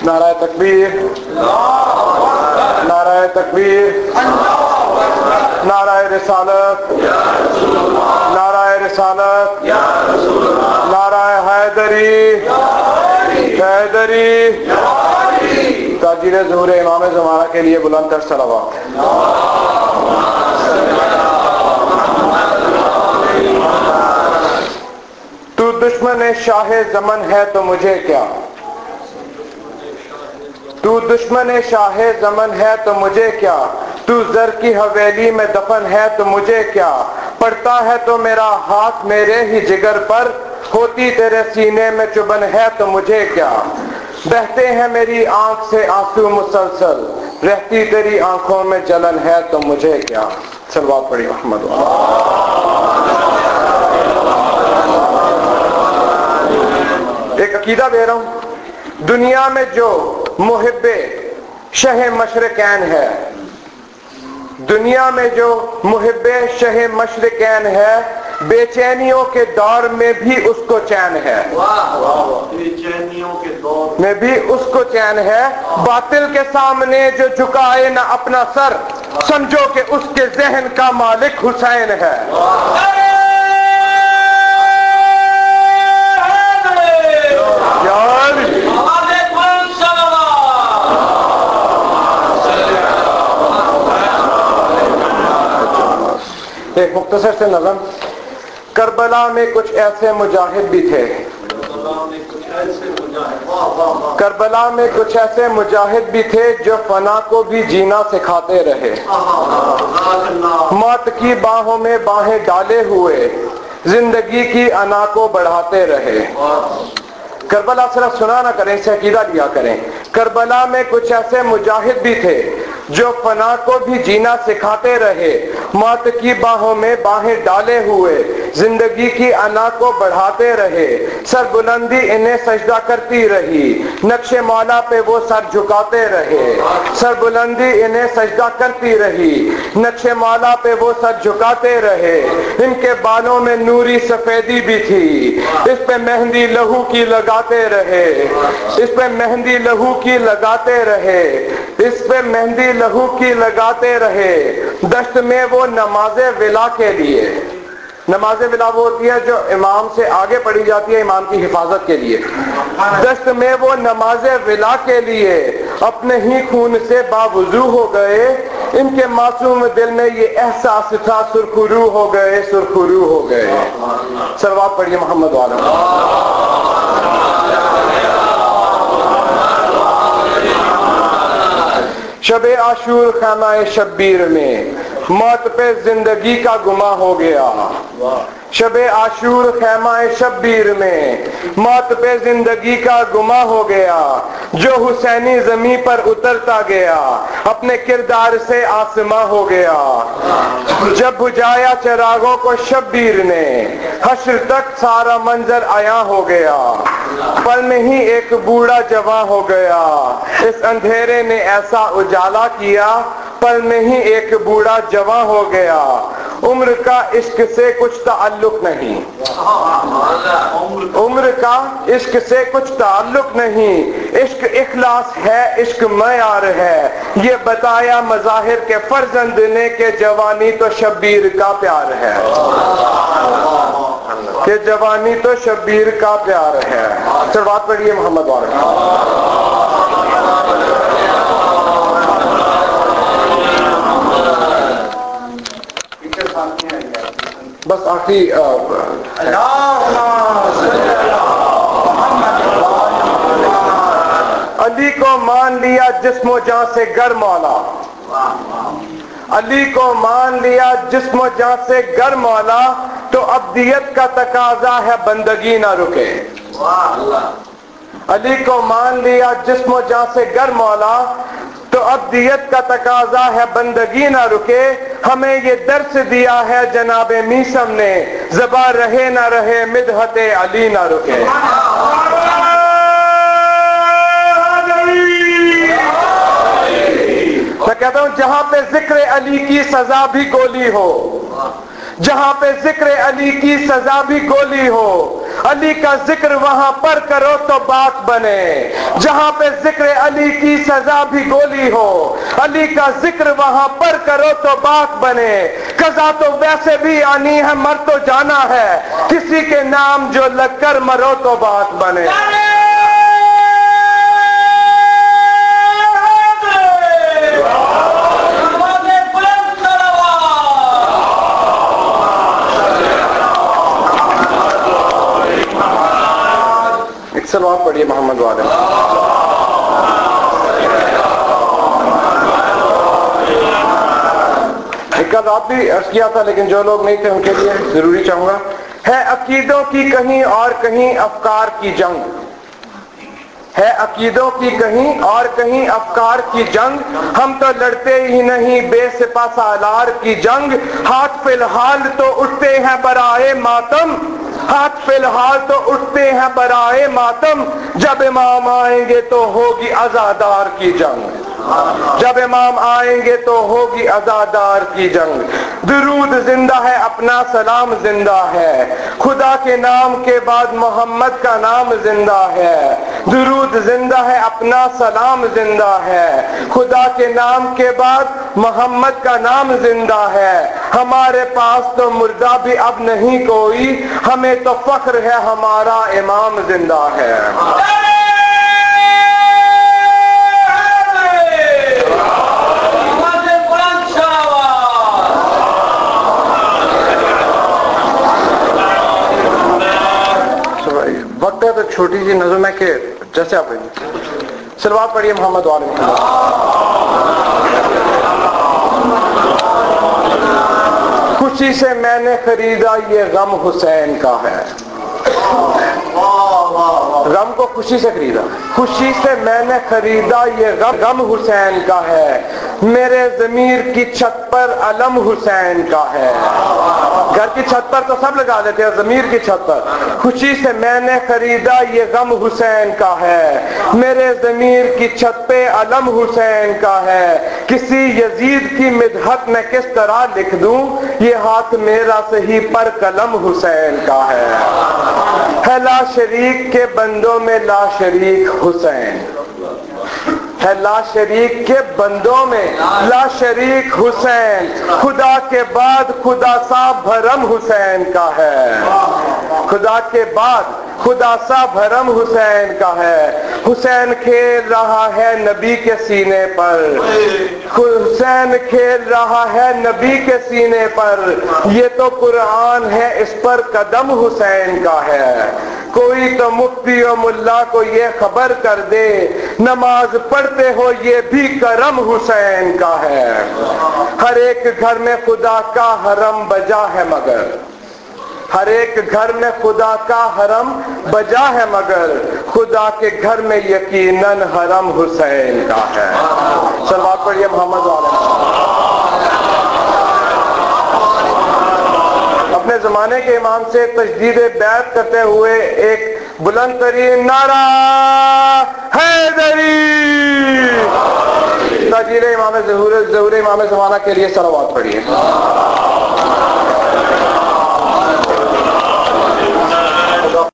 नाराए तकबीर, नाराए तकबीर, नाराए रिसालत, नाराए रिसालत, नाराए हैदरी, हैदरी। ताजीर ज़ुहूर इमाम ज़माना के लिए बुलंद तर सलावत। तू दुश्मन शाह ज़मन है तो मुझे क्या, तू दुश्मन शाह ज़मन है तो मुझे क्या, तू ज़र की हवेली में दफन है तो मुझे क्या, पड़ता है तो मेरा हाथ मेरे ही जिगर पर, होती तेरे सीने में चुभन है तो मुझे क्या, बहते हैं मेरी आंख से आंसू मुसलसल, रहती तेरी आंखों में जलन है तो मुझे क्या। सलवात पढ़ी मोहम्मद। एक अकीदा दे रहा हूं, दुनिया में जो मुहिब्बे शह मशरकैन है, दुनिया में जो मुहिब्बे शह मशरकैन है, बेचैनियों के दौर में भी उसको चैन है, बेचैनियों के दौर में भी उसको चैन है। बातिल के सामने जो झुकाए ना अपना सर, समझो कि उसके जहन का मालिक हुसैन है। एक मुख्तसर से नज़म। करबला में कुछ ऐसे मुजाहिद भी थे, करबला में कुछ ऐसे मुजाहिद भी थे जो फना को भी जीना सिखाते रहे, मौत की बाहों में बाहें डाले हुए जिंदगी की अना को बढ़ाते रहे। करबला सिर्फ सुना ना करें, इसे अकीदा लिया करें। करबला में कुछ ऐसे मुजाहिद भी थे जो फना को भी जीना सिखाते रहे, मौत की बाहों में बाहें डाले हुए जिंदगी की अना को बढ़ाते रहे। सरबुलंदी इन्हें सजदा करती रही, नक्शे मौला पे वो सर झुकाते रहे। सरबुलंदी इन्हें सजदा करती रही, नक्शे मौला पे वो सर झुकाते रहे। इनके बालों में नूरी सफेदी भी थी, इस पे मेहंदी लहू की लगाते रहे, इस पे मेहंदी लहू की लगाते रहे, इस पे मेहंदी लहू की लगाते रहे। दश्त में वो नमाज़े विला के लिए, नमाज़े विला वो होती है जो इमाम से आगे पढ़ी जाती है इमाम की हिफाजत के लिए। दश्त में वो नमाज़े विला के लिए अपने ही खून से बावुज़ू हो गए। इनके मासूम दिल में ये एहसास था, सुरखरू हो गए, सुरखरू हो गए। सलवात पढ़िए मोहम्मद वाला। शबे आशूर खानाए शब्बीर में मौत पे जिंदगी का गुमा हो गया। शबे आशूर खैमाए शब्बीर में मौत पे जिंदगी का गुमा हो गया। जो हुसैनी जमी पर उतरता गया, अपने किरदार से आसमां हो गया। जब बुझाया चिरागों को शब्बीर ने, हश्र तक सारा मंजर आया हो गया। पल में ही एक बूढ़ा जवां हो गया, इस अंधेरे ने ऐसा उजाला किया। पल में ही एक बूढ़ा जवां हो गया। उम्र का इश्क से कुछ ताल्लुक नहीं, उम्र का इश्क से कुछ ताल्लुक नहीं। इश्क इखलास है, इश्क मयार है। ये बताया मज़ाहिर के फर्जंद ने के जवानी तो शब्बीर का प्यार है, कि जवानी तो शब्बीर का प्यार है। सलवात पढ़िए मोहम्मद वाले। बस आखिरी अली को मान लिया जिस्मो जान से गर मौला, अली को मान लिया जिस्मो जान से गर मौला, तो अब्दियत का तकाजा है बंदगी ना रुके। अली को मान लिया जिस्मो जान से गर मौला, तो अब्दियत का तकाजा है बंदगी ना रुके। हमें ये दर्स दिया है जनाबे मीसम ने, ज़बा रहे ना रहे मिदहते अली ना रुके। मैं कहता हूं जहां पे जिक्र अली की सजा भी गोली हो, जहां पे जिक्र अली की सजा भी गोली हो, علی کا ذکر وہاں پر کرو تو بات بنے، جہاں پہ ذکر علی کی سزا بھی گولی ہو، علی کا ذکر وہاں پر کرو تو بات بنے، قضا تو ویسے بھی آنی ہے، مر تو جانا ہے، کسی کے نام جو لگ کر مرو تو بات بنے۔ ایک سلوات پڑھیے محمد والے۔ ایک رات بھی عرض کیا تھا، لیکن جو لوگ نہیں تھے ان کے لیے ضروری چاہوں گا۔ ہے عقیدوں کی کہیں اور کہیں افکار کی جنگ، ہے عقیدوں کی کہیں اور کہیں افکار کی جنگ، ہم تو لڑتے ہی نہیں بے سپہ سالار کی جنگ، ہاتھ فی الحال تو اٹھتے ہیں برائے ماتم، ہاتھ فی الحال تو اٹھتے ہیں برائے ماتم، جب امام آئیں گے تو ہوگی عزادار کی جنگ، جب امام آئیں گے تو ہوگی عزادار کی جنگ۔ درود زندہ ہے اپنا سلام زندہ ہے، خدا کے نام کے بعد محمد کا نام زندہ ہے، درود زندہ ہے اپنا سلام زندہ ہے، خدا کے نام کے بعد محمد کا نام زندہ ہے، ہمارے پاس تو مردہ بھی اب نہیں کوئی، ہمیں تو فخر ہے ہمارا امام زندہ ہے۔ وقت ہے تو چھوٹی سی نظم ہے کہ جیسے آپ سلوات پڑھیے محمد والے محمد۔ خوشی سے میں نے خریدا یہ غم حسین کا ہے، غم کو خوشی سے خریدا، خوشی سے میں نے خریدا یہ غم حسین کا ہے، میرے ضمیر کی چھت پر علم حسین کا ہے، گھر کی چھت پر تو سب لگا دیتے ہیں، ضمیر کی چھت پر، خوشی سے میں نے خریدا یہ غم حسین کا ہے، میرے ضمیر کی چھت پہ علم حسین کا ہے، کسی یزید کی مدحت میں کس طرح لکھ دوں، یہ ہاتھ میرا صحیح پر قلم حسین کا ہے لا شریک کے بندوں میں لا شریک حسین ہے، لا شریک کے بندوں میں لا شریک حسین، خدا کے بعد خدا سا بھرم حسین کا ہے، خدا کے بعد خدا سا بھرم حسین کا ہے، حسین کھیل رہا ہے نبی کے سینے پر، حسین کھیل رہا ہے نبی کے سینے پر، یہ تو قرآن ہے اس پر قدم حسین کا ہے، کوئی تو مفتی و ملا کو یہ خبر کر دے، نماز پڑھتے ہو یہ بھی کرم حسین کا ہے، ہر ایک گھر میں خدا کا حرم بجا ہے مگر، ہر ایک گھر میں خدا کا حرم بجا ہے مگر، خدا کے گھر میں یقیناً حرم حسین کا ہے۔ صلوات پڑھیے محمد والے۔ اپنے زمانے کے امام سے تجدید بیعت کرتے ہوئے ایک بلند ترین نعرہ حیدری، تاجیل امام ظہور امام زمانہ کے لیے صلوات پڑھیے۔